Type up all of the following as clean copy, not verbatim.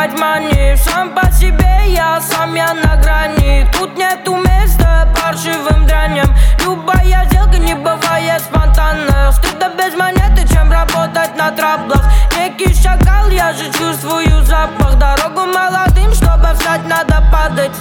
искать мани. Сам по себе я, сам я на грани. Тут нету места паршивым дряням. Любая сделка не бывает спонтанно. Стыдно без монеты, чем работать на траблах. Некий шакал, я же чувствую запах. Дорогу молодым, чтобы встать, надо падать.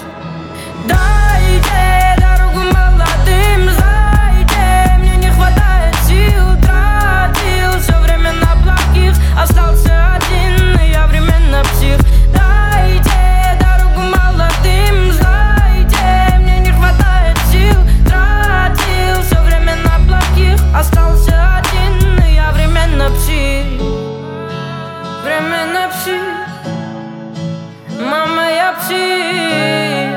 Дайте дорогу молодым, знаете, мне не хватает сил. Тратил все время на плохих, остался один, и я временно псих. Дайте дорогу молодым, знаете, мне не хватает сил. Тратил все время на плохих, остался один, и я временно псих. Временно псих. Мама, я псих.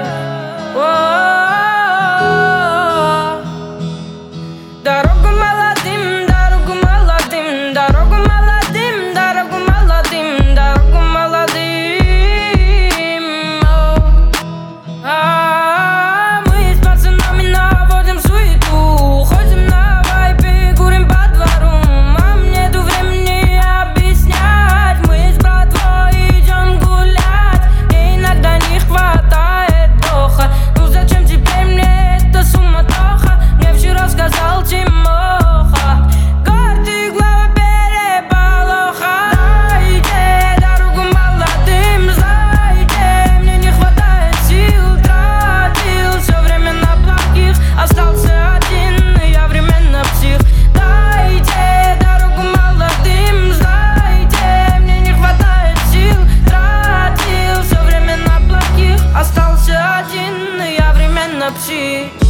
Дорогу молодым, дорогу молодым, дорогу молодым, дорогу молодым, дорогу молодым. Мы с пацанами наводим суету, ходим на вайпе, курим по двору. Мам, нету времени объяснять, мы с братвой идем гулять. Мне иногда не хватает духа. Ну зачем теперь мне эта суматоха? Мне вчера сказал Тимоха, гордый глава переполоха. Дайте дорогу молодым, знаете, мне не хватает сил. Тратил все время на плохих, остался один, и я временно псих. Дайте дорогу молодым, знаете, мне не хватает сил. Тратил все время на плохих, остался один, и я временно псих.